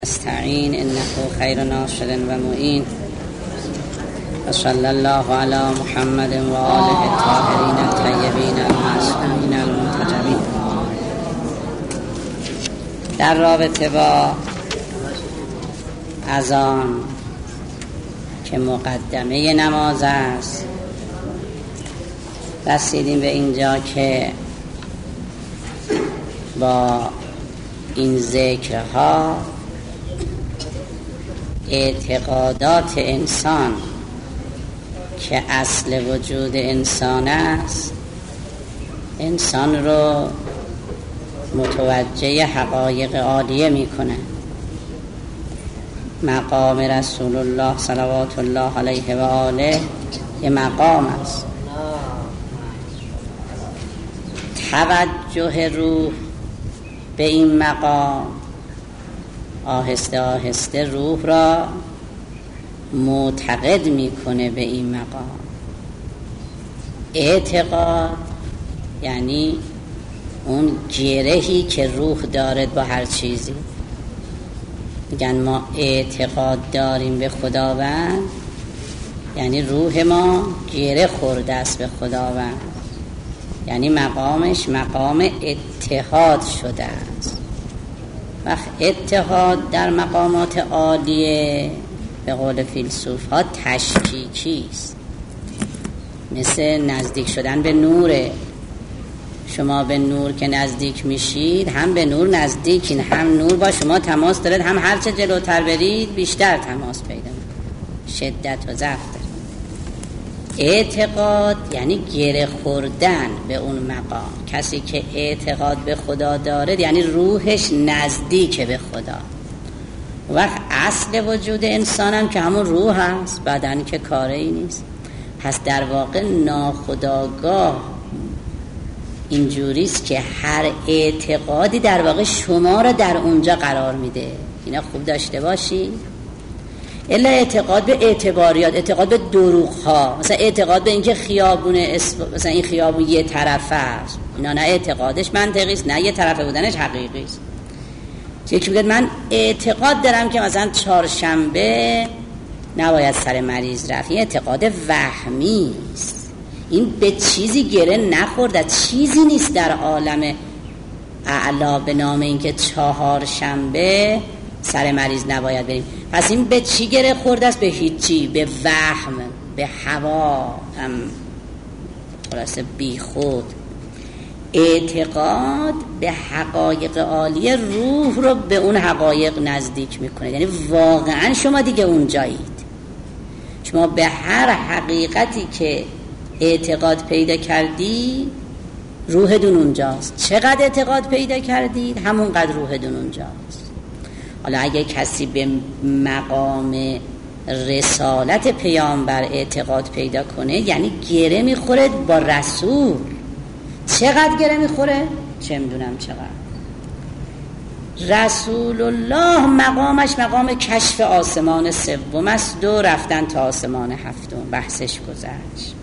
استعین انه خیر ناصر و معین و صلی الله علی محمد و آله الطاهرین الطیبین المعصومین المنتجبین. در رابطه با اذان که مقدمه نماز است رسیدیم به اینجا که با این ذکرها اعتقادات انسان که اصل وجود انسان است انسان رو متوجه حقایق عالیه میکنه. مقام رسول الله صلوات الله علیه و آله یه مقام است. توجه روح به این مقام آهسته آهسته روح را معتقد میکنه به این مقام. اعتقاد یعنی اون گرهی که روح دارد با هر چیزی. میگن ما اعتقاد داریم به خداوند، یعنی روح ما گره خورده است به خداوند، یعنی مقامش مقام اتحاد شده است. وقت اتحاد در مقامات عالیه به قول فیلسوف ها تشکیکی است، مثل نزدیک شدن به نوره. شما به نور که نزدیک میشید هم به نور نزدیکین، هم نور با شما تماس دارد، هم هرچه جلوتر برید بیشتر تماس پیدا میکنید، شدت و ضعف دارد. اعتقاد یعنی گره خوردن به اون مقام. کسی که اعتقاد به خدا داره یعنی روحش نزدیک به خدا. وقت اصل وجود انسان هم که همون روح هست، بدن که کاری نیست. پس در واقع ناخودآگاه اینجوریست که هر اعتقادی در واقع شما را در اونجا قرار میده. اینا خوب داشته باشی. الا اعتقاد به اعتباریات، اعتقاد به دروغ ها، مثلا اعتقاد به اینکه خیابون مثلا این خیابون یه طرفه است، اینا نه اعتقادش منطقی است، نه یه طرفه بودنش حقیقی است. یکی میگه من اعتقاد دارم که مثلا چهارشنبه نباید سر مریض رفت، این اعتقاد وهمی است. این به چیزی گره نخورده، چیزی نیست در عالم اعلا به نام اینکه چهارشنبه سر مریض نباید بریم. پس این به چی گره خورده است؟ به هیچی، به وهم، به هوا، هم خلاصه بی خود. اعتقاد به حقایق عالیه روح رو به اون حقایق نزدیک میکنه، یعنی واقعا شما دیگه اونجایید. شما به هر حقیقتی که اعتقاد پیدا کردی روحتون اونجاست. چقدر اعتقاد پیدا کردید همون قدر روحتون اونجاست. حالا اگه کسی به مقام رسالت پیامبر اعتقاد پیدا کنه یعنی گره میخوره با رسول. چقدر گره میخوره؟ چه میدونم چقدر. رسول الله مقامش مقام کشف آسمان سوم است و رفتن تا آسمان هفتم، بحثش گذشت.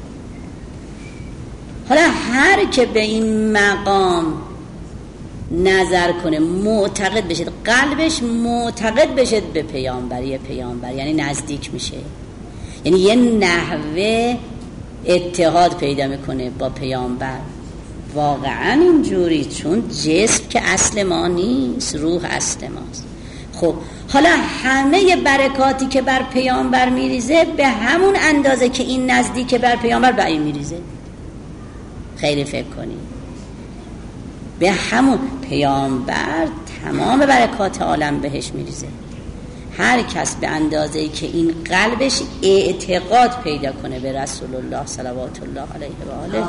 حالا هر که به این مقام نظر کنه، معتقد بشه، قلبش معتقد بشه به پیامبر یعنی نزدیک میشه، یعنی یه نحوه اتحاد پیدا میکنه با پیامبر. واقعا اینجوری، چون جسم که اصل ما نیست، روح اصل ماست. خب حالا همه برکاتی که بر پیامبر میریزه به همون اندازه که این نزدیک بر پیامبر به این میریزه. خیلی فکر کنید، به همون پیامبر تمام برکات عالم بهش میریزه. هر کس به اندازه‌ای که این قلبش اعتقاد پیدا کنه به رسول الله صلوات الله علیه و آله،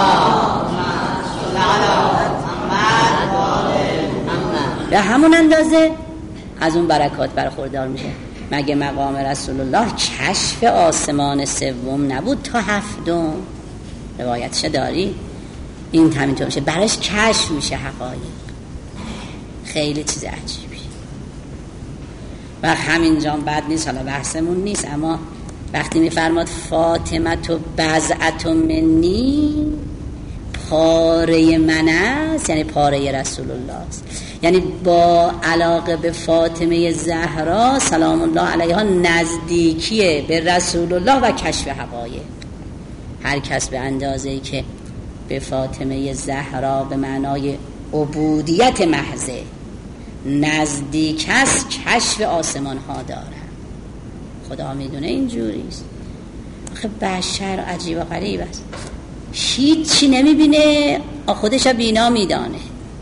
به همون اندازه از اون برکات برخوردار میشه. مگه مقام رسول الله کشف آسمان سوم نبود تا هفتم؟ روایتش داری؟ این همینطور میشه، براش کشف میشه حقایق. خیلی چیز عجیبی. و همینجا بد نیست، حالا بحثمون نیست، اما وقتی میفرماد فاطمه تو بضعت منی، پاره من است، یعنی پاره رسول الله است. یعنی با علاقه به فاطمه زهرا سلام الله علیها نزدیکی به رسول الله و کشف حقایق. هر کس به اندازه‌ای که به فاطمه زهرا به معنای عبودیت محضه نزدیک است کشف آسمان ها داره. خدا میدونه اینجوریست. آخه بشر عجیب و غریب است، هیچی نمیبینه، خودش بینا میدانه.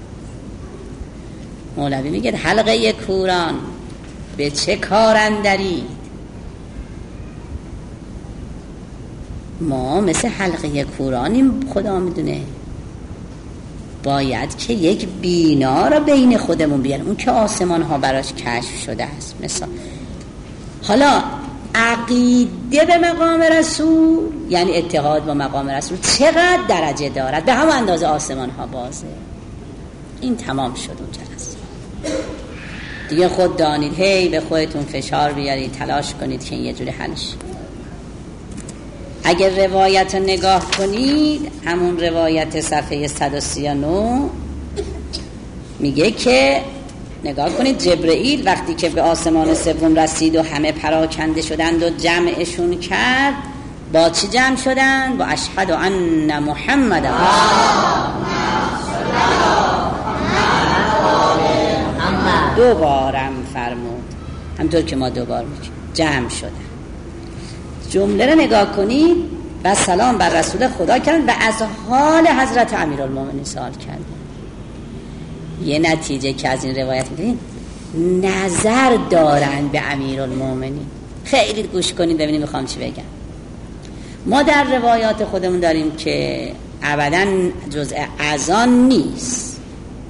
مولوی میگه حلقه کوران به چه کار اندرید؟ ما مثل حلقه کورانیم، خدا میدونه. باید که یک بینا را بین خودمون بیاریم، اون که آسمان ها براش کشف شده است. مثلا حالا عقیده به مقام رسول یعنی اتحاد با مقام رسول چقدر درجه دارد؟ به همون اندازه آسمان ها بازه. این تمام شد اون جلسه دیگه. خود دانید هی به خودتون فشار بیارید، تلاش کنید که این یه جوری حل شه. اگر روایت رو نگاه کنید، همون روایت صفحه 139 میگه که نگاه کنید جبرئیل وقتی که به آسمان سوم رسید و همه پراکنده شدند و جمعشون کرد، با چی جمع شدند؟ با اشهد ان محمد دوبارم فرمود، همطور که ما دوبار میگیم جمع شدن. جمله رو نگاه کنید و سلام بر رسول خدا کردن و از حال حضرت امیرالمومنین سوال کردن. یه نتیجه که از این روایت میگیرین، نظر دارن به امیرالمومنین. خیلی گوش کنید ببینید میخوام چی بگم. ما در روایات خودمون داریم که ابداً جزء اذان نیست،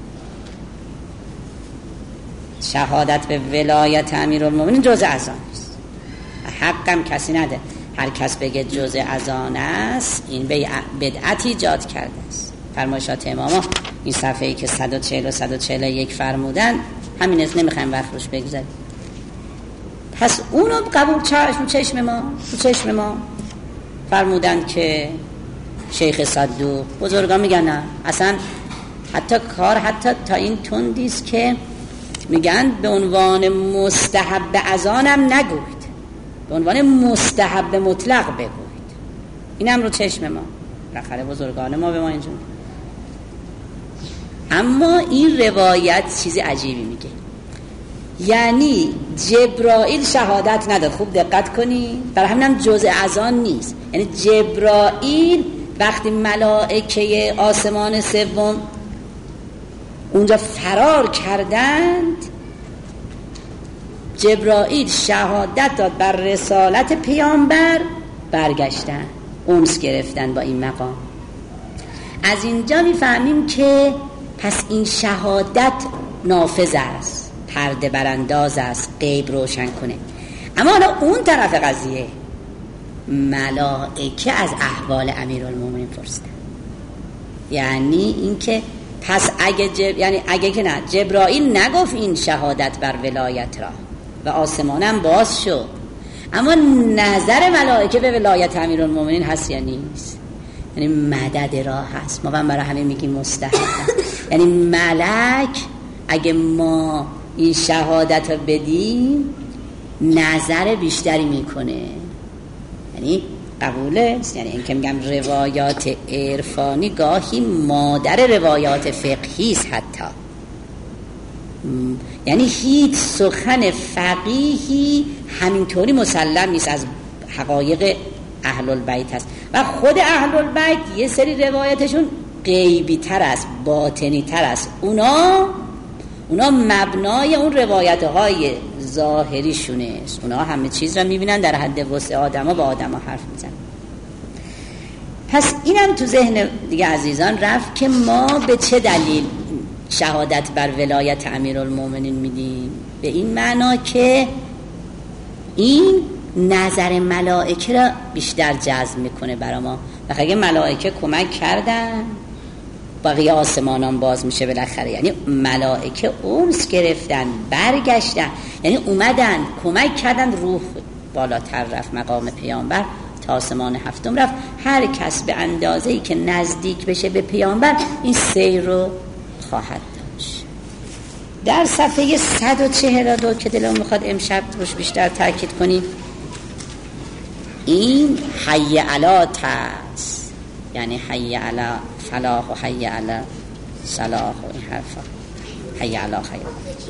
شهادت به ولایت امیرالمومنین جزء اذان نیست، حقم کسی نده. هر کس بگه جزء اذان است این بدعت ایجاد کرده است. فرمایشات اماما این صفحه‌ای که 140 و 141 فرمودن همین است، نمیخوایم وقت روش بگذاریم. پس اونو قبول چشم ما فرمودن که شیخ صدوق بزرگان میگن نه اصلا، حتی کار حتی تا این تندیست که میگن به عنوان مستحب اذانم نگوید، به عنوان مستحب مطلق بگوید. اینم رو چشم ما رخره بزرگان ما به ما اینجور. اما این روایت چیز عجیبی میگه، یعنی جبرائیل شهادت نداد. خوب دقت کنید، برای همینم جزء اذان نیست. یعنی جبرائیل وقتی ملائکه آسمان سوم اونجا فرار کردند، جبرائیل شهادت داد بر رسالت پیامبر، برگشتن انس گرفتن با این مقام. از اینجا میفهمیم که پس این شهادت نافذ است، پرده برانداز است، غیب روشن کنه. اما حالا اون طرف قضیه، ملائکه از احوال امیرالمومنین پرسیدن. یعنی این که پس اگه که نه، جبرائیل نگفت این شهادت بر ولایت را و آسمانم باز شد، اما نظر ملائکه به ولایت امیرالمومنین هست یا نیست؟ یعنی مدد راه هست. ما برای همین میگیم مستحب هست. یعنی ملک اگه ما این شهادت رو بدیم نظر بیشتری میکنه، یعنی قبوله. یعنی این که میگم روایات عرفانی گاهی مادر روایات فقهی است حتی. یعنی هیچ سخن فقیهی همینطوری مسلم نیست، از حقایق اهل البیت هست و خود اهل البیت یه سری روایتشون غیبی تر است، باطنی تر است. اونا مبنای اون روایت های ظاهری شونه است. اونا همه چیز را میبینن در حد وسع آدم ها، با آدم ها حرف میزن. پس اینم تو ذهن دیگه عزیزان رفت که ما به چه دلیل شهادت بر ولایت امیرالمومنین میدیم. به این معنا که این نظر ملائکه را بیشتر جذب میکنه برای ما. و اگه ملائکه کمک کردن بقیه آسمانان باز میشه بالاخره. یعنی ملائکه انس گرفتن، برگشتن، یعنی اومدن کمک کردن، روح بالاتر رفت، مقام پیامبر تا آسمان هفتم رفت. هر کس به اندازه‌ای که نزدیک بشه به پیامبر این سیر رو خواهد داشت. در صفحه 142 که دلم میخواد امشب روش بیشتر تاکید کنیم، این حی علی تاس، یعنی حی علی فلاح و حی علی صلاح و این حرفا، حی علی خیر.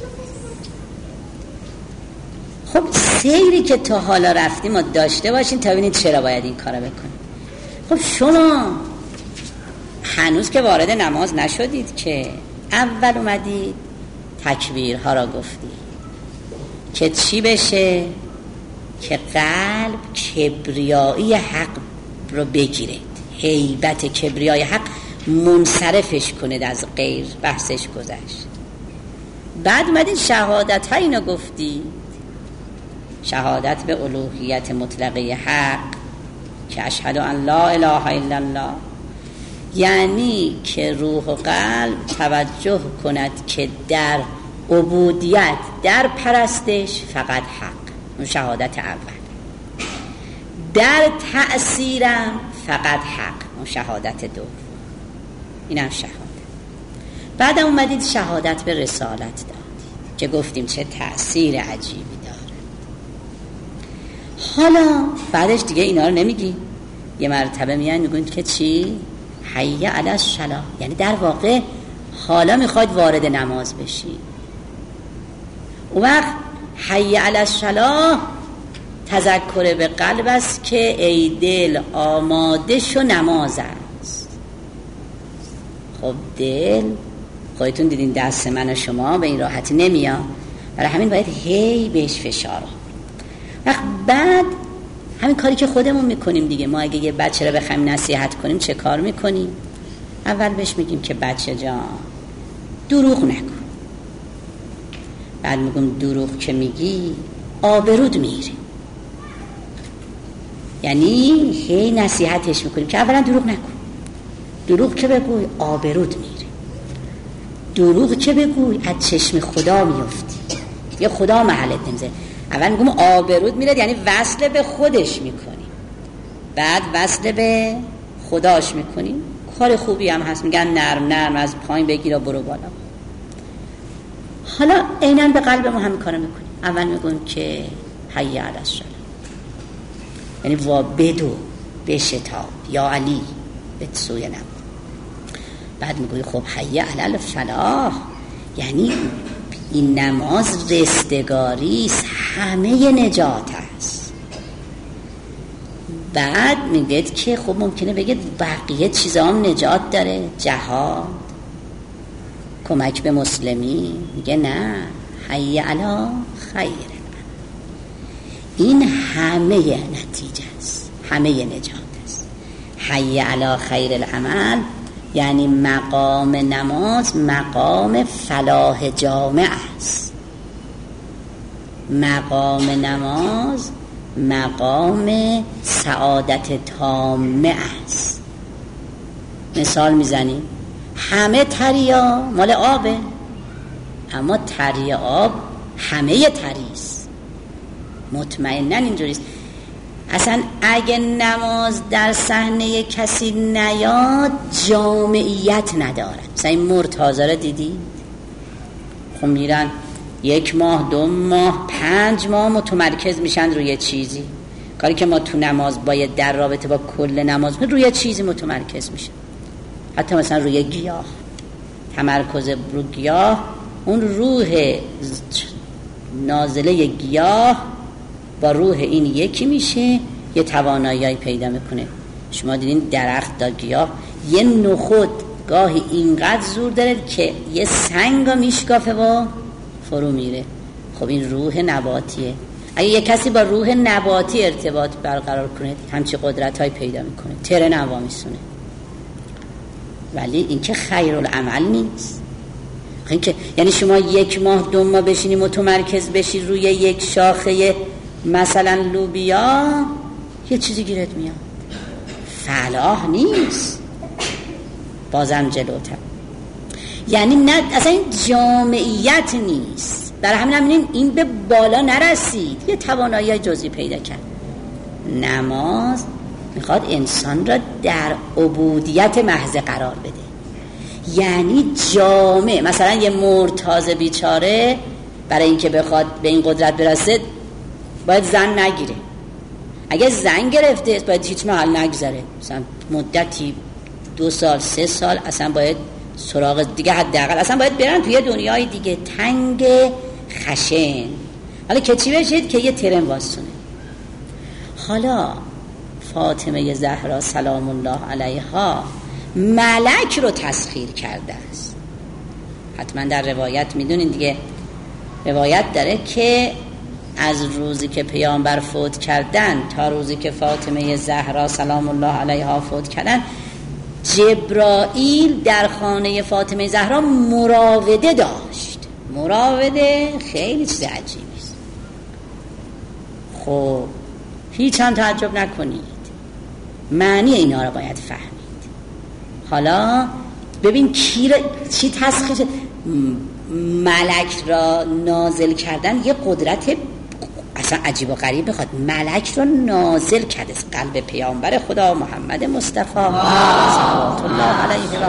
خب سیری که تا حالا رفتیم و داشته باشین تا ببینید چرا باید این کارو بکنید. خب شما هنوز که وارد نماز نشدید که اول اومدید تکبیرها را گفتید که چی بشه؟ که قلب کبریایی حق رو بگیره، هیبت کبریای حق منصرفش کنه از غیر، بحثش گذشت. بعد اومدید شهادت ها اینو گفتید، شهادت به الوهیت مطلقه حق که اشهد ان لا اله الا الله، یعنی که روح و قلب توجه کند که در عبودیت، در پرستش فقط حق، اون شهادت اول. در تأثیرم فقط حق، اون شهادت دوم. اینم شهادت. بعد اومدید شهادت به رسالت دادید که گفتیم چه تأثیر عجیبی داره. حالا بعدش دیگه اینا رو نمیگی، یه مرتبه میان میگن که چی؟ حی علی الصلاة، یعنی در واقع حالا میخواید وارد نماز بشی. اون وقت حی علی الصلاة تذکر به قلب است که ای دل آماده شو نماز است. خب دل خودتون دیدین دست من و شما به این راحتی نمیاد، برای همین باید هی بهش فشار. وقت بعد همین کاری که خودمون میکنیم دیگه. ما اگه یه بچه رو بخوایم نصیحت کنیم چه کار میکنیم؟ اول بهش میگیم که بچه جان دروغ نکن. بعد میگم دروغ که میگی آبرود میره، یعنی هی نصیحتش میکنیم که اولا دروغ نکن، دروغ که بگوی آبرود میره، دروغ که بگوی از چشم خدا میفتی یا خدا محلت نمیذاره. اول میگم آبرود میره، یعنی وصل به خودش میکنیم، بعد وصل به خداش میکنیم. کار خوبی هم هست، میگن نرم نرم از پایین بگیر و برو بالا. حالا عیناً به قلب ما همین کارو میکنیم. اول میگم که حی علی الصلاة، یعنی وا بدو بشتاب یا علی به سوی نماز. بعد میگوی خب حی علی الفلاح، یعنی این نماز رستگاری است، همه نجات است. بعد میگید که خب ممکنه بگید بقیه چیزا هم نجات داره، جهاد، کمک به مسلمی. میگه نه، حی علی خیر، این همه نتیجه است، همه نجات است. حی علی خیر العمل یعنی مقام نماز مقام فلاح جامع است. مقام نماز مقام سعادت تامه است. مثال میزنیم، همه تریا مال آبه، اما تری آب همه تریست. مطمئنن اینجوریست. اصلا اگه نماز در صحنه کسی نیاد جامعیت نداره. مثلا این مرتضی رو دیدید؟ خب میرن 1 ماه 2 ماه 5 ماه متمرکز میشن روی چیزی. کاری که ما تو نماز باید در رابطه با کل نماز روی چیزی متمرکز میشه. حتی مثلا روی گیاه، تمرکز رو گیاه، اون روح نازله گیاه با روح این یکی میشه، یه توانایی پیدا میکنه. شما دیدین درخت دا گیاه یه نخود گاهی اینقدر زور داره که یه سنگا میشکافه و فرو میره. خب این روح نباتیه. اگه یه کسی با روح نباتی ارتباط برقرار کنه همچی قدرت های پیدا میکنه، تره نوا میسونه. ولی این که خیرالعمل نیست. این که یعنی شما 1 ماه 2 ماه بشینی متمرکز بشی روی یک شاخه مثلا لوبیا، یه چیزی گیرت میاد، فلاح نیست. بازم جلوتر، یعنی نه اصلا این جامعیت نیست. برای همین این به بالا نرسید، یه توانایی جزئی پیدا کرد. نماز میخواد انسان را در عبودیت محض قرار بده، یعنی جامع. مثلا یه مرتاض بیچاره برای اینکه بخواد به این قدرت برسه باید زن نگیره. اگه زن گرفته باید هیچ محل نگذاره، مثلا مدتی 2 سال 3 سال اصلا باید سراغ دیگه، حداقل اصلا باید برن توی دنیای دیگه تنگ خشن. حالا که چی بشید که یه ترن واسونه. حالا فاطمه زهرا سلام الله علیها ملک رو تسخیر کرده است. حتما در روایت میدونین دیگه، روایت داره که از روزی که پیامبر فوت کردن تا روزی که فاطمه زهرا سلام الله علیها فوت کردن، جبرائیل در خانه فاطمه زهرا مراوده داشت. مراوده خیلی چیز عجیبی است. خب هیچ هم تعجب نکنید، معنی اینا رو باید فهمید. حالا ببین چی تسخیر ملک را نازل کردن، یه قدرت اصلا عجیب و غریب بخواد ملک را نازل کرده از قلب پیامبر خدا محمد مصطفی صلوات الله علیه و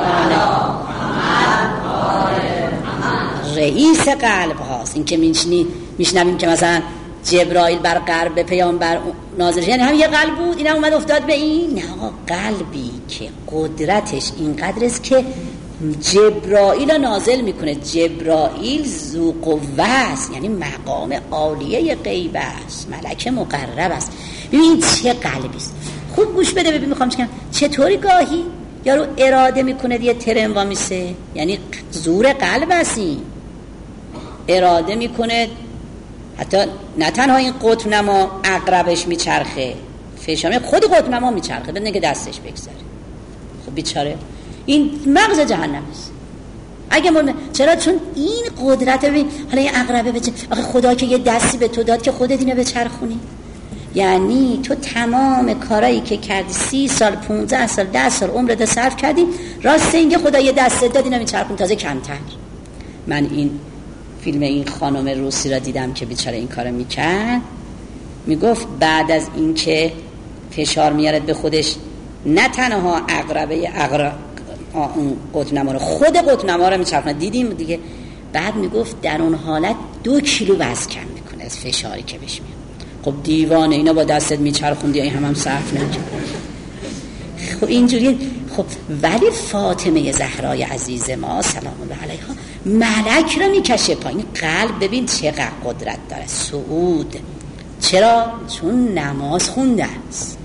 آله، رئیس قلب هاست. این که میشنویم که مثلا جبرائیل بر قلب پیامبر نازل شد، یعنی هم یه قلب بود این هم اومد افتاد به این؟ نه، قلبی که قدرتش اینقدر است که جبرائیل رو نازل میکنه. جبرائیل ذو قوه است، یعنی مقام عالیه غیب است، ملک مقرب است. ببین چه قلبی است. خوب گوش بده ببین میخوام چیکار. چطوری گاهی یارو اراده میکنه یه ترن وامیسه، یعنی زور قلب است. این اراده میکنه، حتی نه تنها این قطب نما عقربش میچرخه، فشار خود قطب نما میچرخه بدون که دستش بگذاره. خب بیچاره این مغز جهنم است. اگه چرا؟ چون این قدرت ببین. حالا این عقربه بچه آخه خدا که یه دستی به تو داد که خودت اینو بچرخونی. یعنی تو تمام کارایی که کردی 30 سال 15 سال 10 سال عمرت صرف کردی، راست اینکه خدا یه دست داد اینو میچرخون، تازه کمتر. من این فیلم این خانم روسی را دیدم که بیچاره این کارو میکرد. میگفت بعد از این که فشار میارد به خودش، نه تنها عقربه اون قطب‌نما رو، خود قطب‌نما رو میچرخونه. دیدیم دیگه. بعد میگفت در اون حالت 2 کیلو وزن کم میکنه از فشاری که بهش میاد. خب دیوانه، اینا با دستت میچرخوندی این هم صرف نکرد. خب اینجوری. خب ولی فاطمه زهرای عزیز ما سلام الله علیها ملک رو میکشه پایین. قلب ببین چقدر قدرت داره. صعود. چرا؟ چون نماز خونده است.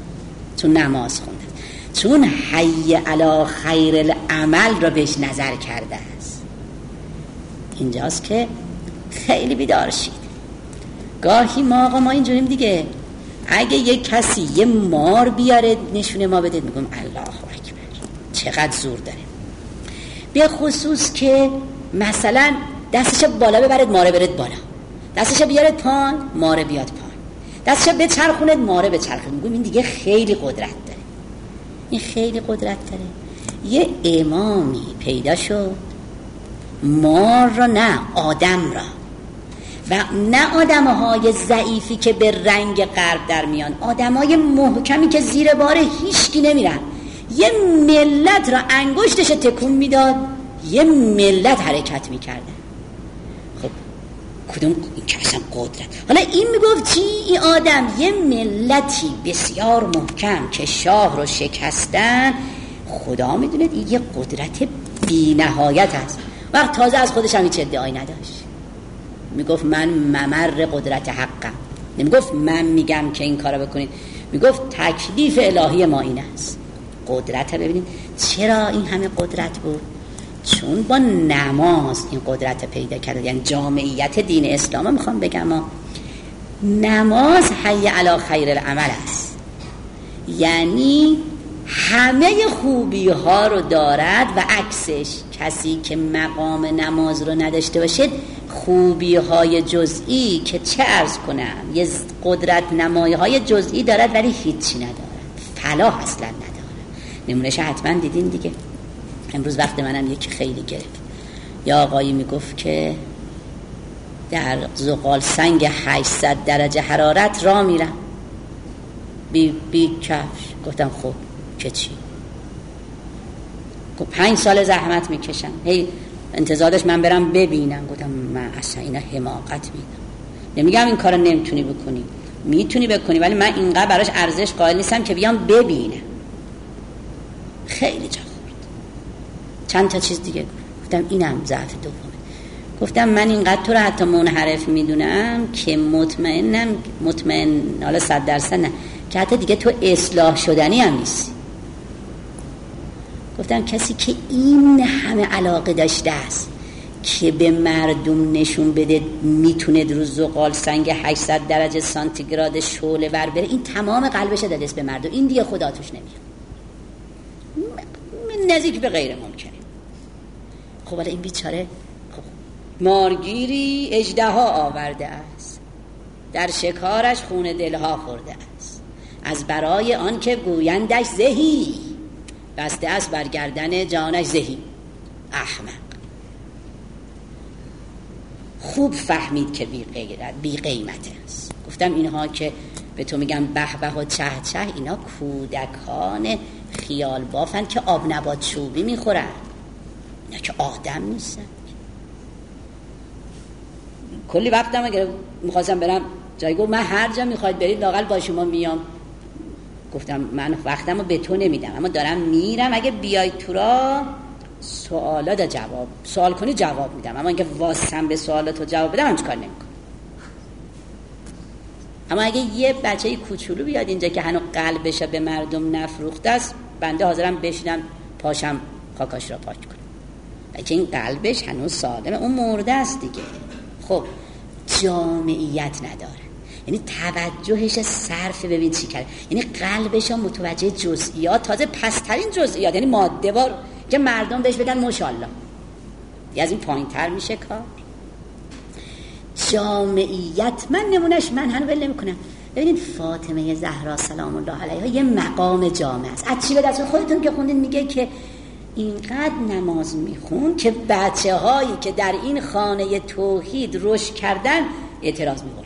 چون حی علی خیر العمل را بهش نظر کرده است. اینجاست که خیلی بیدار شید. گاهی ما اینجوریم دیگه. اگه یک کسی یه مار بیاره نشونه ما بده، میگم الله اکبر چقدر زور داره. به خصوص که مثلا دستش بالا ببرد ماره برد بالا، دستش بیارد پایین ماره بیاد پایین، دستش بچرخوند ماره بچرخوند. میگم این دیگه خیلی قدرت داره. این خیلی قدرت داره. یه امامی پیدا شد مار را، نه آدم را، و نه آدم‌های ضعیفی که به رنگ غرب در میان، آدم‌های محکمی که زیر بار هیچکی نمیرن. یه ملت را انگشتش تکون میداد، یه ملت حرکت میکردن. خب کدوم این که اصلا قدرت. حالا این میگفت چی؟ این آدم یه ملتی بسیار محکم که شاه رو شکستن، خدا میدونه این یه قدرت بی نهایت است. وقت تازه از خودش هم هیچ ادعایی نداشت. میگفت من ممر قدرت حقم. نمیگفت من میگم که این کارو بکنید، میگفت تکلیف الهی ما این است. قدرت رو ببینید چرا این همه قدرت بود؟ چون با نماز این قدرت پیدا کرده. یعنی جامعیت دین اسلام میخوام بگم نماز حی علی خیر العمل است. یعنی همه خوبی ها رو دارد و عکسش کسی که مقام نماز رو نداشته باشد خوبی های جزئی که چه عرض کنم، یه قدرت نمایی های جزئی دارد ولی هیچی ندارد، فلاح اصلا ندارد. نمونهش حتما دیدین دیگه. امروز وقت منم یکی خیلی گرفت. یا آقایی میگفت که در زغال سنگ 800 درجه حرارت را میرم بی کفش. گفتم خب که چی؟ خب 5 سال زحمت میکشم، هی انتظارش من برم ببینم. گفتم من اصلا اینا حماقت میدم. نمیگم این کارو نمیتونی بکنی، میتونی بکنی، ولی من اینقدر براش ارزش قائل نیستم که بیام ببینم. خیلی جا خورد. چند تا چیز دیگه گفتم اینم ضعف دومه. گفتم من اینقدر تو رو حتی منحرف میدونم که مطمئن حالا 100% نه که حتی دیگه تو اصلاح شدنی هم نیستی. گفتم کسی که این همه علاقه داشته است که به مردم نشون بده میتونه رو زغال سنگ 800 درجه سانتیگراد شعله ور بره، این تمام قلبش داده است به مردم، این دیگه خدا توش نمیاد، نزدیک به غیر ممکنه. خب حالا این بیچاره مارگیری اژدها آورده است، در شکارش خون دلها خورده است، از برای آن که گویندش زهی، بسته است بر گردن جانش زهی. احمق. خوب فهمید که بی قیمت است. گفتم اینها که به تو میگم به به و چه چه، اینا کودکان خیال بافن که آب نبات چوبی میخورن، اینا که آدم نیستن. کلی وقتم اگر میخواستم برم جایی، گفت من هر جا میخواید برید لااقل با شما میام. گفتم من وقتمو به تو نمیدم، اما دارم میرم، اگه بیای تو را سوالات جواب سوال کنی جواب میدم، اما اینکه واسم به سوالاتو جواب بدم همچ کار نمیکنم. اما اگه یه بچه کوچولو بیاد اینجا که هنوز قلبش به مردم نفروخته است، بنده حاضرم بشینم پاشم خاکاش را پاک کنم، که این قلبش هنوز سالمه، اون مرده است دیگه. خب جامعیت نداره، یعنی توجهش صرف ببین چی کرده، یعنی قلبش هم متوجه جزئیات، تازه پسترین جزئیات، یعنی ماده بار که مردم بهش بگن ماشاءالله، از این پایین تر میشه کار. جامعیت من نمونش من هنو ول نمیکنم. ببینید فاطمه زهرا سلام الله علیها یه مقام جامع است. از چی به دست خودتون که خوندین میگه که اینقدر نماز میخون که بچه هایی که در این خانه توحید رشد کردن اعتراض میبردن.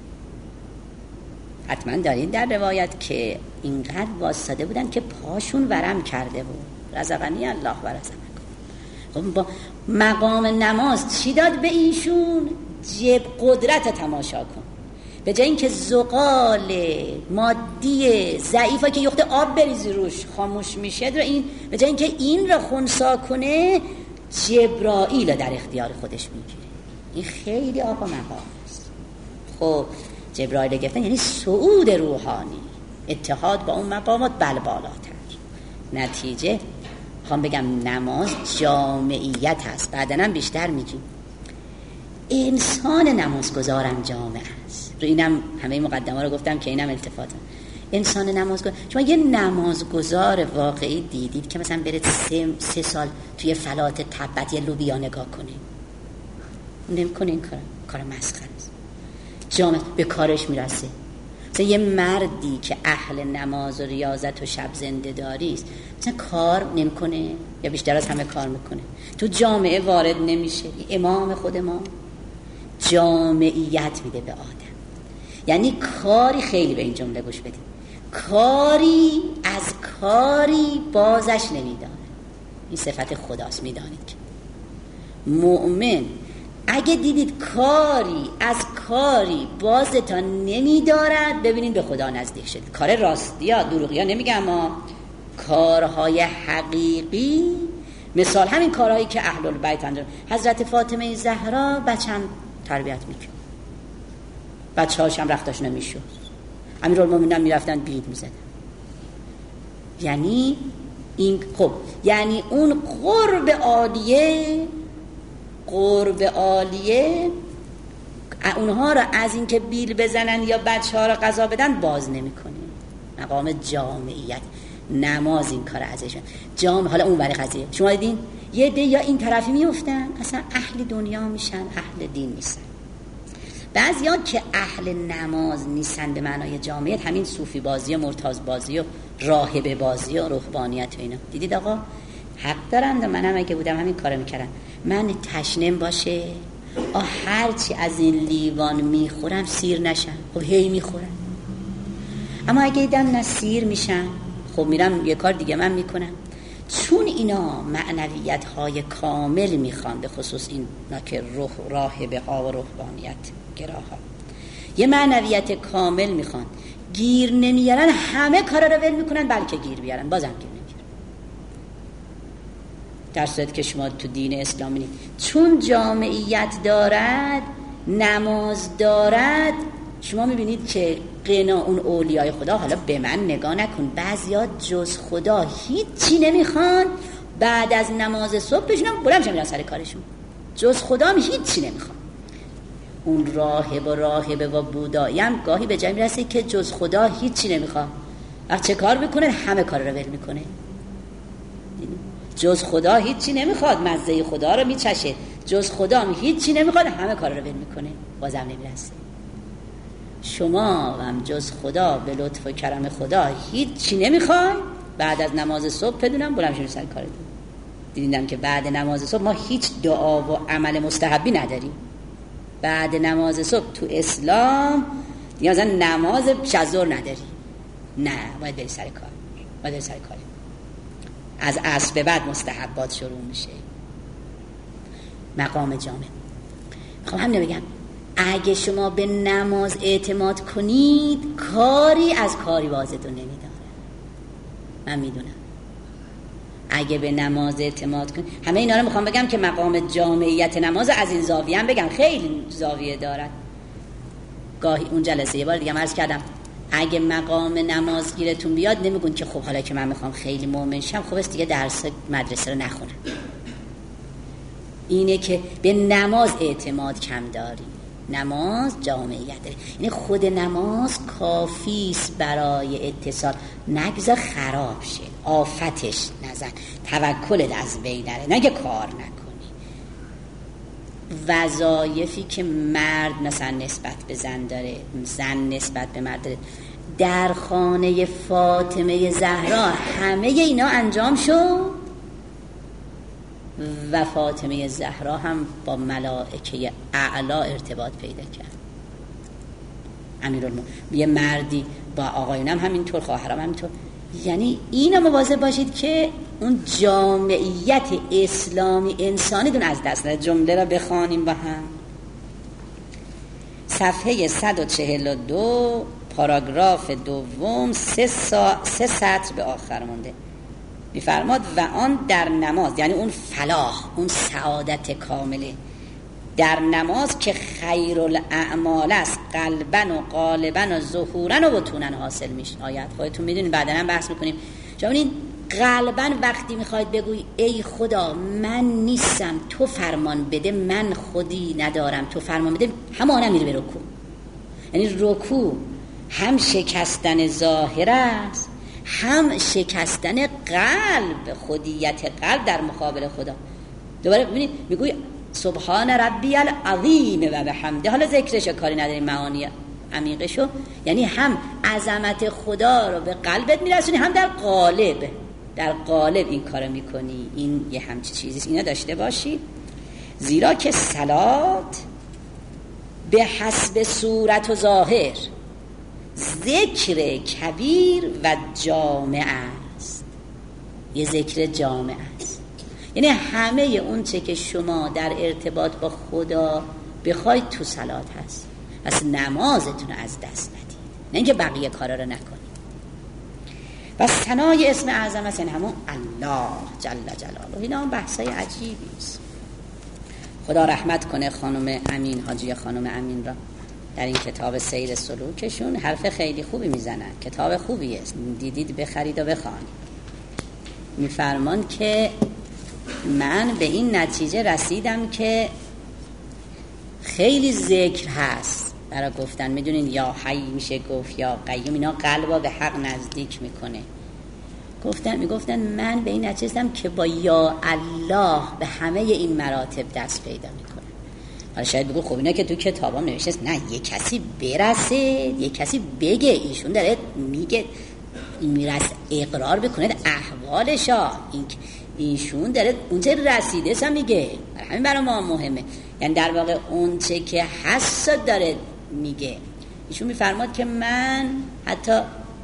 حتما دارین در روایت که اینقدر واسطه بودن که پاشون ورم کرده بود. رزقنی الله و رزقکم. با مقام نماز چی داد به ایشون؟ جب قدرت تماشا کن. به جای اینکه زغال مادی ضعیفه که یخت آب بریزی روش خاموش میشه، این به جای اینکه این را خنثی کنه، جبرائیل در اختیار خودش میگیره. این خیلی آقا مقام است. خب جبرائیل گفتن یعنی صعود روحانی، اتحاد با اون مقامات بالاتر. نتیجه خوام بگم نماز جامعیت هست، بعداً هم بیشتر میگیم. انسان نمازگزارم جامعه است. رو اینم همه مقدمه رو گفتم که اینم التفاته. انسان نمازگزار، شما یه نمازگزار واقعی دیدید که مثلا برید 3 سال توی فلات تبت یه لوبیا نگاه کنید؟ نمی‌کنه. این کار مسخره است. جامعه به کارش میرسه. مثلا یه مردی که اهل نماز و ریاضت و شب زنده داری است، مثلا کار نمی‌کنه یا بیشتر از همه کار میکنه، تو جامعه وارد نمیشه. امام خود ما جامعیت میده به آدم، یعنی کاری، خیلی به این جمله گوش بدید، کاری از کاری بازش نمیداره. این صفت خداست. میدانید که مؤمن اگه دیدید کاری از کاری بازتان نمیدارد، ببینید به خدا نزدیک شد. کار راستی ها، دروغی ها نمیگم، اما کارهای حقیقی، مثال همین کارهایی که اهل البیت انجام. حضرت فاطمه زهرا بچه‌م تربیت میکرد، بچه‌هاش هم رختاش نمیشد، امیرالمومنین میرفتن بید میزدن. یعنی این خب یعنی اون قرب عالیه اونها را از این که بیل بزنن یا بچه‌ها را غذا بدن باز نمی‌کنه. مقام جامعیت. نماز این کار ازشون حالا اون برای قضیه شما دیدین یه ده یا این طرفی میافتن اصلا اهل دنیا میشن، اهل دین نیستن. بعضیا که اهل نماز نیستن به معنای جامعیت، همین صوفی بازی و مرتاض بازی و راهب بازی و رهبانیت و اینا. دیدید آقا حق دارن، منم اگه بودم همین کارو میکردم. من تشنم باشه هرچی از این لیوان میخورم سیر نشم، خب هی میخورم. اما اگه دیدم نه سیر میشم، خب میرم یه کار دیگه من میکنم. چون اینا معنویت های کامل میخوان، به خصوص این که راهبه ها و روحانیت گراها یه معنویت کامل میخوان، گیر نمیارن، همه کارا رو ول میکنن بلکه گیر بیارن، بازم گیر نمیارن. در صورت که شما تو دین اسلام بینید چون جامعیت دارد، نماز دارد، شما میبینید که قنا اون اولیای خدا، حالا به من نگاه نکن، بعضیا جز خدا هیچی نمیخوان، بعد از نماز صبح بشونم بلند میشن سر کارشون، جز خدا هم هیچی نمیخوان. اون راهبه و بودایی هم گاهی به جای میرسه که جز خدا هیچی نمیخواد، وقت چه کار میکنه؟ همه کار رو ول میکنه. جز خدا هیچی نمیخواد، مزه خدا رو میچشه، جز خدا هم هیچی نمیخواد، همه کار رو ول میکنه، بازم نمیرسه. شما هم جز خدا به لطف و کرم خدا هیچی نمیخوای، بعد از نماز صبح بدونم بلند شو سر کارتون. دیدم که بعد نماز صبح ما هیچ دعا و عمل مستحبی نداریم. بعد نماز صبح تو اسلام یا مثلا نماز شظهر نداری، نه باید بری سر کار، باید بری سر کار. از عصر به بعد مستحبات شروع میشه. مقام جامع. میخوام همین بگم، اگه شما به نماز اعتماد کنید، کاری از کاری بازتون نمیداره. من میدونم اگه به نماز اعتماد کنید، همه اینا رو میخوام بگم که مقام جامعیت نماز از این زاویه هم بگم، خیلی زاویه دارد. گاهی اون جلسه یه بار دیگه عرض کردم، اگه مقام نماز گیرتون بیاد، نمیگون که خب حالا که من میخوام خیلی مؤمن شم، خب است دیگه درس مدرسه رو نخونم. اینه که به نماز اعتماد کم داری. نماز جامعیت داره، یعنی خود نماز کافیست برای اتصال، نگذار خراب شه، آفتش نزن، توکلت از بین نره، نگه کار نکنی. وظایفی که مرد مثلا نسبت به زن داره، زن نسبت به مرد داره، در خانه فاطمه زهرا همه اینا انجام شد و فاطمه زهرا هم با ملائکه اعلی ارتباط پیدا کرد. امیرالمومنین یه مردی با آقایونم همینطور، خواهرام همینطور. یعنی اینا مواظب باشید که اون جامعیت اسلامی انسانی دون از دست نره. جمله را بخوانیم با هم. صفحه 142 پاراگراف دوم، 3 سطر به آخر مونده. میفرماد و آن در نماز، یعنی اون فلاح، اون سعادت کامله در نماز که خیرالاعمال است، قلبن و قالبن و ظهورن و بطونن حاصل میشه. آیت خودتون میدونید، بعدا هم بحث میکنیم. ببینید قلبن وقتی میخواید بگوی ای خدا من نیستم، تو فرمان بده، من خودی ندارم، تو فرمان بده، همانم میره به رکوع. یعنی رکوع هم شکستن ظاهر است، هم شکستن قلب، خودیت قلب در مقابل خدا. دوباره ببینید میگوی سبحان ربی العظیم و بحمده، حالا ذکرش کاری نداریم، معانی عمیقشو، یعنی هم عظمت خدا رو به قلبت میرسونی، هم در قالب این کارو میکنی. این یه همچی چیزیست، اینا داشته باشی. زیرا که صلات به حسب صورت و ظاهر ذکر کبیر و جامع است. یه ذکر جامع است، یعنی همه اون چه که شما در ارتباط با خدا بخواید تو صلات هست. پس نمازتون از دست ندید، نه اینکه بقیه کارا رو نکنید. و ثنای اسم اعظم است، یعنی همون الله جل جلاله. اینا هم بحثای عجیبی است. خدا رحمت کنه خانم امین، حاجی خانم امین را، در این کتاب سیر سلوکشون حرف خیلی خوبی میزنن. کتاب خوبی است، دیدید بخرید و بخوانید. میفرمان که من به این نتیجه رسیدم که خیلی ذکر هست برای گفتن. میدونین یا حی میشه گفت، یا قیوم، اینا قلبا به حق نزدیک میکنه. میگفتن من به این نتیجه رسیدم که با یا الله به همه این مراتب دست پیدا میکنه. حالا شاید بگو خب اینا که تو کتابام نوشته است. نه، یه کسی برسه، یه کسی بگه، ایشون داره میگه، میرسه اقرار بکنه احوالشا، ایشون داره اون چه رسیده سا میگه. همین برای ما مهمه، یعنی در واقع اون چه که هست داره میگه. ایشون میفرماد که من حتی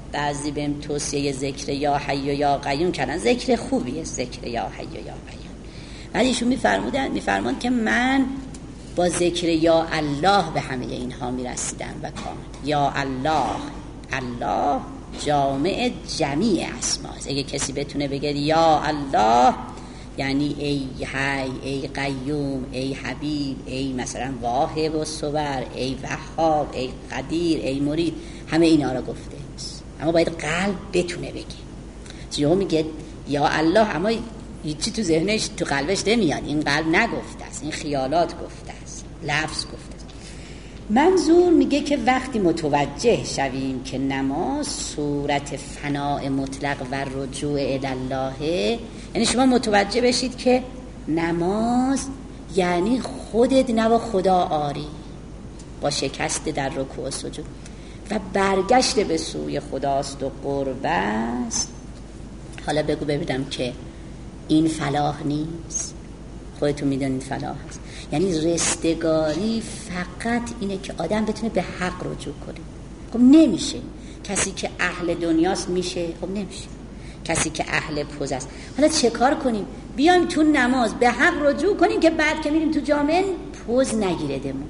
بعضی بهم توصیه ذکر یا حی و یا قیوم کردن، ذکر خوبیه ذکر یا حی و یا قیوم، ولی ایشون میفرماند که من با ذکر یا الله به همه اینها میرسیدم و کامل. یا الله، الله جامع جمیع اسماست. اگه کسی بتونه بگه یا الله یعنی ای حی، ای قیوم، ای حبیب، ای مثلا واهب و صبر، ای وهاب، ای قدیر، ای مرید، همه اینا رو گفته است. اما باید قلب بتونه بگه. چون میگه یا الله اما هیچی تو ذهنش تو قلبش نمیاد، این قلب نگفته است، این خیالات گفته است، لفظ گفته است. منظور میگه که وقتی متوجه شویم که نماز صورت فناء مطلق و رجوع الی الله، یعنی شما متوجه بشید که نماز یعنی خودت نوا خدا آری با شکست در رکوع و سجود و برگشت به سوی خداست و قرب است. حالا بگو ببینم که این فلاح نیست؟ خودتون میدونید فلاح هست. یعنی رستگاری فقط اینه که آدم بتونه به حق رجوع کنه. خب نمیشه. کسی که اهل دنیاست میشه؟ خب نمیشه. کسی که اهل پوز است. حالا چه کار کنیم؟ بیایم تو نماز به حق رجوع کنیم که بعد که میریم تو جامعه پوز نگیره دمون،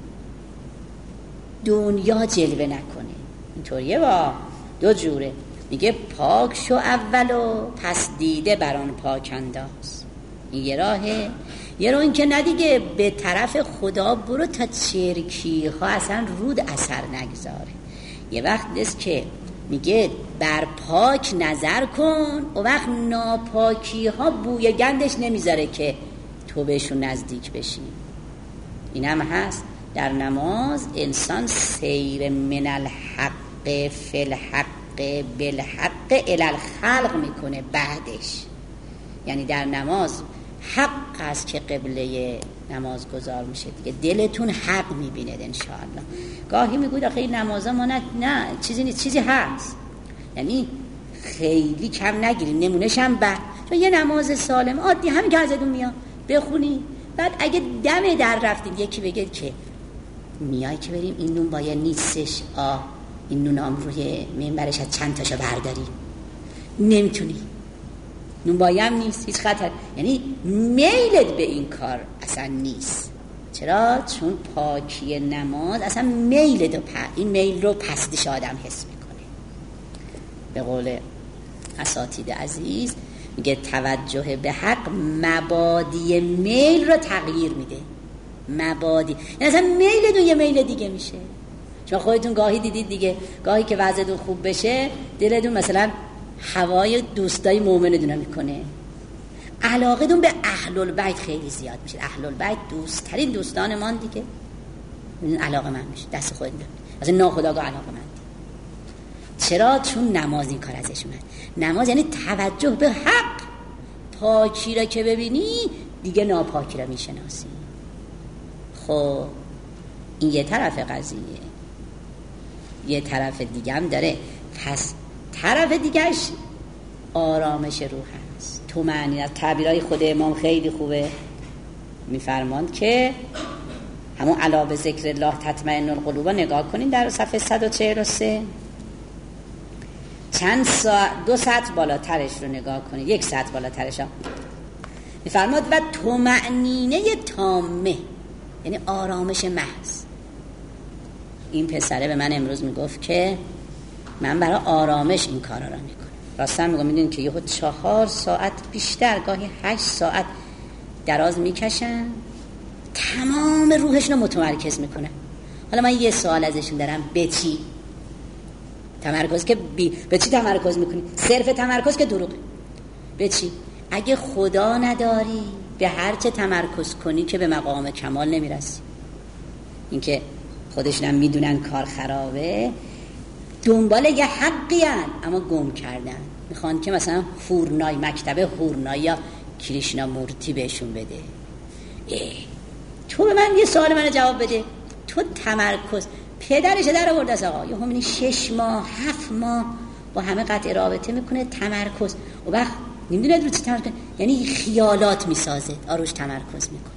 دنیا جلوه نکنه. اینطوریه با دو جوره. میگه پاک شو اولو پس دیده بران پاک انداز. این یه راهه. یه راه این که ندیگه به طرف خدا برو تا چرکی ها اصلا رود اثر نگذاره. یه وقت است که میگه بر پاک نظر کن و وقت ناپاکی ها بوی گندش نمیذاره که تو بهشون نزدیک بشی. این هم هست در نماز انسان سیر من الحق فی الحق بالحق الی الخلق میکنه بعدش. یعنی در نماز حق است که قبله نماز گذار میشه دیگه، دلتون حق میبینه انشاءالله. گاهی میگوید آخه این نمازا ما نه چیزی نیست، چیزی هست، یعنی خیلی کم نگیریم، نمونهش هم بعد چون یه نماز سالم عادی همین که ازتون میاد بخونی، بعد اگه دم در رفتیم یکی بگه که میای که بریم این نون باید نیستش، این نون هم روی منبرش از چند تاشو برداری، نمیتونی، نون بایم نیست، هیچ خطر، یعنی میلت به این کار اصلا نیست. چرا؟ چون پاکی نماز اصلا این میل رو پستش آدم حس میکنه. به قول اساتید عزیز میگه توجه به حق مبادی میل رو تغییر میده. مبادی یعنی اصلا میلتون یه میل دیگه میشه. چون خودتون گاهی دیدید دیگه، گاهی که وضعتون خوب بشه دلتون مثلا هوای دوستای مؤمنتون میکنه، علاقتون به اهل البیت خیلی زیاد میشه. اهل البیت دوستترین دوستانمان دیگه، علاقه من میشه، دست خود میاد از ناخودآگاه علاقه من. چرا؟ چون نماز این کار ازش اومد. نماز یعنی توجه به حق. پاکی را که ببینی دیگه ناپاکی را میشناسی. خب این یه طرف قضیه، یه طرف دیگه هم داره. پس طرف دیگهش آرامش روح هست، طمأنینه. تعبیرهای خود امام خیلی خوبه، میفرماند که همون الا به ذکر الله تطمئن القلوب نگاه کنین در صفحه 143 چند ساعت 2 ساعت بالاترش رو نگاه کنین، 1 ساعت بالاترش هم میفرماد و طمأنینه تامه یعنی آرامش محض. این پسره به من امروز میگفت که من برای آرامش این کارا رو میکنم. راستن میگم میدونین که یهو 4 ساعت بیشتر، گاهی 8 ساعت دراز میکشن، تمام روحشون رو متمرکز میکنن. حالا من یه سوال ازشون دارم، به چی تمرکز؟ که به چی تمرکز میکنی؟ صرف تمرکز که دروغه. به چی؟ اگه خدا نداری به هر چه تمرکز کنی که به مقام کمال نمیرسی. این که خودشون هم میدونن کار خرابه، دنبال یه حقی هن اما گم کردن، میخوان که مثلا هورنای مکتب هورنای یا کریشنا مورتی بهشون بده. تو به من یه سوال منو جواب بده. تو تمرکز پدرش در آورده است آقا، یه همینی 6 ماه 7 ماه با همه قطع رابطه میکنه، تمرکز و وقت نمیدونه رو چی تمرکز، یعنی خیالات میسازه، آروش تمرکز میکنه.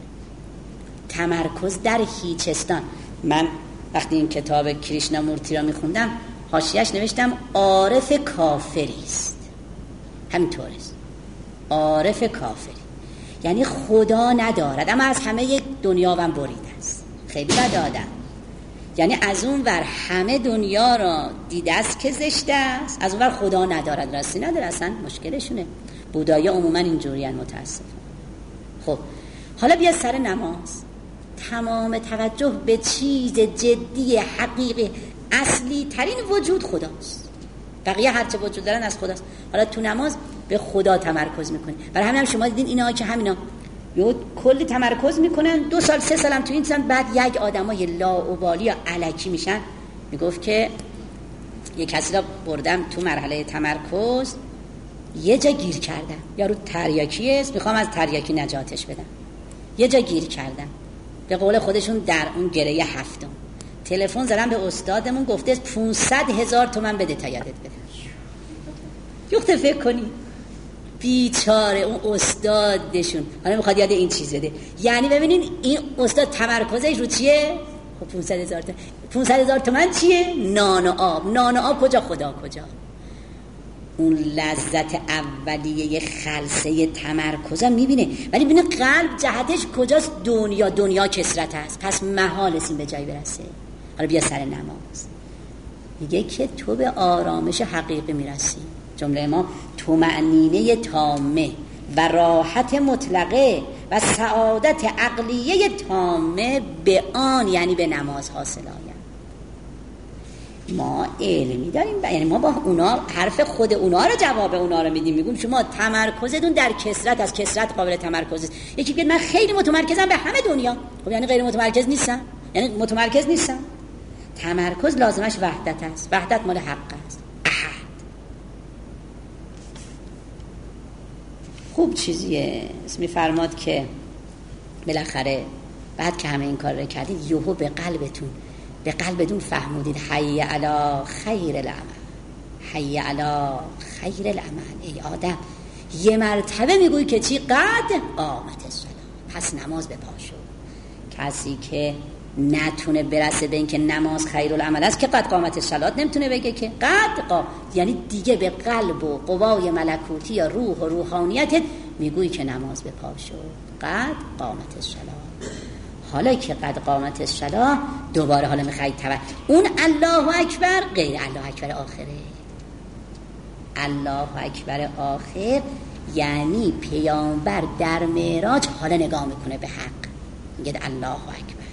تمرکز در هیچستان. من وقتی این کتاب کریشنا مورتی را میخوندم حاشیه‌اش نوشتم عارف کافری است. همینطوره، عارف کافری یعنی خدا ندارد اما از همه دنیا هم بریده است. خیلی بد آدم، یعنی از اون ور همه دنیا را دیده است که زشته است، از اون ور خدا ندارد، راستی نداره، اصلا مشکلشونه. بودایی عموما اینجوری ان متاسفم. خب حالا بیا سر نماز. تمام توجه به چیز جدی حقیقی اصلی ترین وجود خداست، بقیه هرچه وجود دارن از خداست. حالا تو نماز به خدا تمرکز میکنی. برای همین هم شما دیدین اینا که همینا یهو کلی تمرکز میکنن 2 سال 3 سال هم تو این سن، بعد یک آدمای لاابالی یا الکی میشن. میگفت که یک کسی را بردم تو مرحله تمرکز، یه جا گیر کردم، یارو تریاکی است، میخوام از تریاکی نجاتش بدم، یه جا گیر کردم، به قول خودشون در اون گره هفتم تلفن زدم به استادمون، گفته 500,000 تومان بده تا یادت بده. یخته فکر کنی بیچاره اون استادشون حالا میخواد یاد این چیز بده. یعنی ببینین این استاد تمرکزش رو چیه؟ خب 500,000 تومان. 500,000 تومان چیه؟ نان و آب. نان و آب کجا؟ خدا کجا؟ اون لذت اولیه خلسه تمرکز هم میبینه، ولی ببینه قلب جهتش کجاست؟ دنیا کسرت هست، پس محال است این به جایی برسه. حالا بیا سر نماز. میگه که تو به آرامش حقیقی میرسی. جمله ما طمأنینه تامه و راحت مطلقه و سعادت عقلیه تامه به آن، یعنی به نماز حاصل آید. ما علمی داریم، یعنی ما با اونا حرف خود اونا رو جواب اونا رو میدیم. میگیم شما تمرکزتون در کثرت، از کثرت قابل تمرکز است. یکی میگه من خیلی متمرکزم به همه دنیا، خب یعنی غیر متمرکز نیستم، یعنی متمرکز نیستم. تمرکز لازمش وحدت است. وحدت مال حق است. احد خوب چیزیه. اسمی فرماد که بالاخره بعد که همه این کار رو کردید یهو به قلبتون فهمودید حی علی خیر العمل، حی علی خیر العمل. ای آدم یه مرتبه میگوی که چی؟ قد قامت الصلاة، پس نماز به پا شد. کسی که نتونه برسه به این که نماز خیر العمل است که قد قامت الصلاة نمیتونه بگه که قد یعنی دیگه به قلب و قوای ملکوتی یا روح و روحانیتت میگوی که نماز به پا شد. قد قامت الصلاة. حالا که قد قامت الصلاة دوباره حالا میخواید اون الله اکبر غیر الله اکبر آخره. الله اکبر آخر یعنی پیامبر در معراج حالا نگاه میکنه به حق، میگه الله اکبر،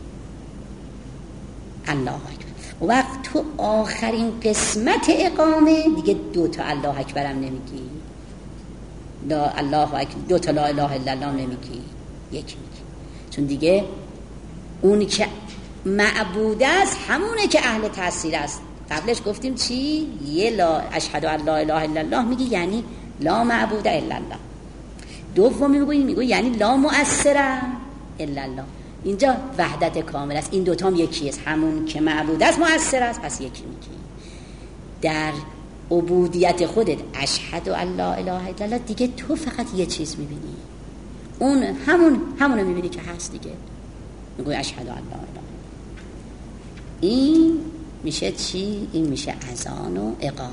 الله اکبر. و وقت تو آخرین قسمت اقامه دیگه 2 تا الله اکبر هم نمیگی، لا الله اکبر، 2 تا لا اله الا الله نمیگی، یک میگی. چون دیگه اون که معبود است همونه که اهل تأثیر است. قبلش گفتیم چی؟ یه لا اشهد ان لا اله الا الله میگی یعنی لا معبود الا الله. دومی میگوی یعنی لا مؤثر الا الله. اینجا وحدت کامل است. این دوتا هم یکی است، همون که معبود است مؤثر است، پس یکی میگی. در عبودیت خودت اشهد ان لا اله الا الله دیگه تو فقط یه چیز میبینی، اون همونو میبینی که هست دیگه. میگوی اشهد ان لا اله. این میشه چی؟ این میشه اذان و اقامه.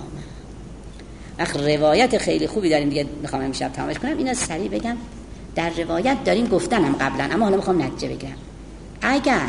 روایت خیلی خوبی داریم دیگه، میخوام امشب تمامش کنم. اینا سریع بگم. در روایت داریم گفتنم قبلا، اما حالا میخوام نتیجه بگیرم. اگر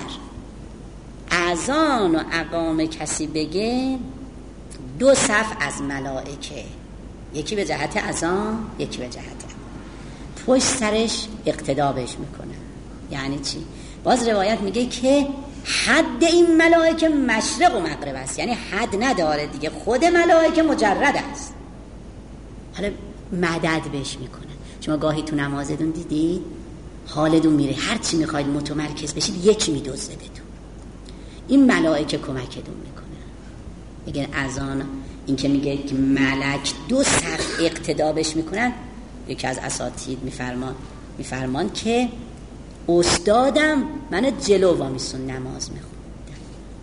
اذان و اقامه کسی بگه 2 صف از ملائکه، یکی به جهت اذان یکی به جهت پشت سرش اقتدا بهش میکنه. یعنی چی؟ باز روایت میگه که حد این ملائکه مشرق و مغرب است، یعنی حد نداره دیگه، خود ملائکه مجرد است. حالا مدد بهش میکنه. شما گاهی تو نمازتون دیدید حالتون میره، هر چی میخواید متمرکز بشید یکی میدوزه بهتون. این ملائکه کمکتون میکنه. میگن اذان این که میگه که ملک 2 صف اقتدا بهش میکنن. یکی از اساتید میفرمان که استادم من جلو وامیستون نماز میخوندم،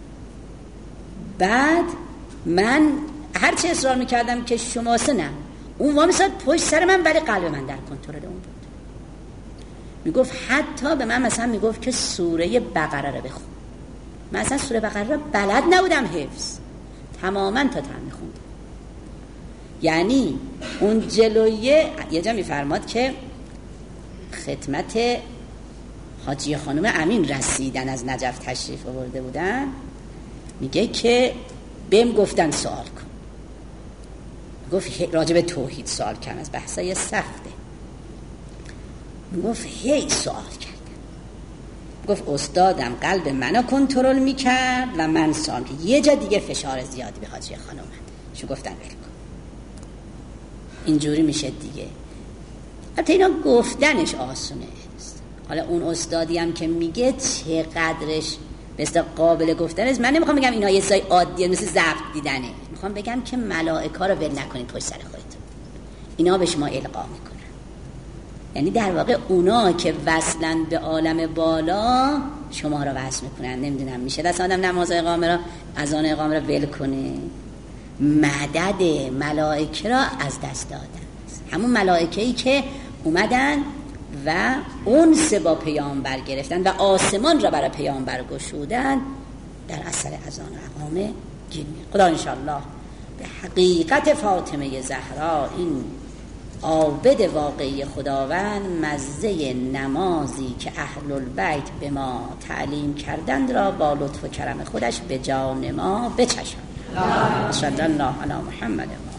بعد من هرچی اصرار میکردم که شما سنم، اون وامیستاد پشت سر من، ولی قلب من در کنترل اون بود. میگفت حتی به من مثلا میگفت که سوره بقره رو بخون. من اصلا سوره بقره رو بلد نبودم حفظ. تماما تا تن میخوندن. یعنی اون جلویه یه جا میفرماد که خدمت حاجی خانم امین رسیدن از نجف تشریف آورده بودن، میگه که بهم گفتن سوال کن. گفت راجع به توحید سوال کردم، از بحثای سخته. گفت هی سوال کردم. گفت استادم قلب منو کنترل میکرد و من سوال که یه جا دیگه فشار زیادی به حاجی خانم اومد. شو گفتن ول کن. اینجوری میشه دیگه. البته اینا گفتنش آسونه است. حالا اون استادی هم که میگه چقدرش مثل قابل گفتن است. من نمیخوام بگم اینا یه چیزای عادیه مثل ضبط دیدنه. میخوام بگم که ملائکه رو ول نکنید پشت سر خودتون. اینا به شما القا میکنن. یعنی در واقع اونا که وصلن به عالم بالا شما رو وصل میکنن. نمیدونم میشه دست آدم نماز اقامه را اذان اقامه را ول کنه. مدد ملائکه را از دست دادن. همون ملائکه‌ای که اومدن و اونس با پیامبر گرفتن و آسمان را برای پیامبر گشودن در اثر اذان و اقامه گیر میاد. خدا انشالله به حقیقت فاطمه زهرا، این عابد واقعی خداوند، مزه نمازی که اهل البیت به ما تعلیم کردند را با لطف و کرم خودش به جان ما بچشاند. صلی الله علی محمد.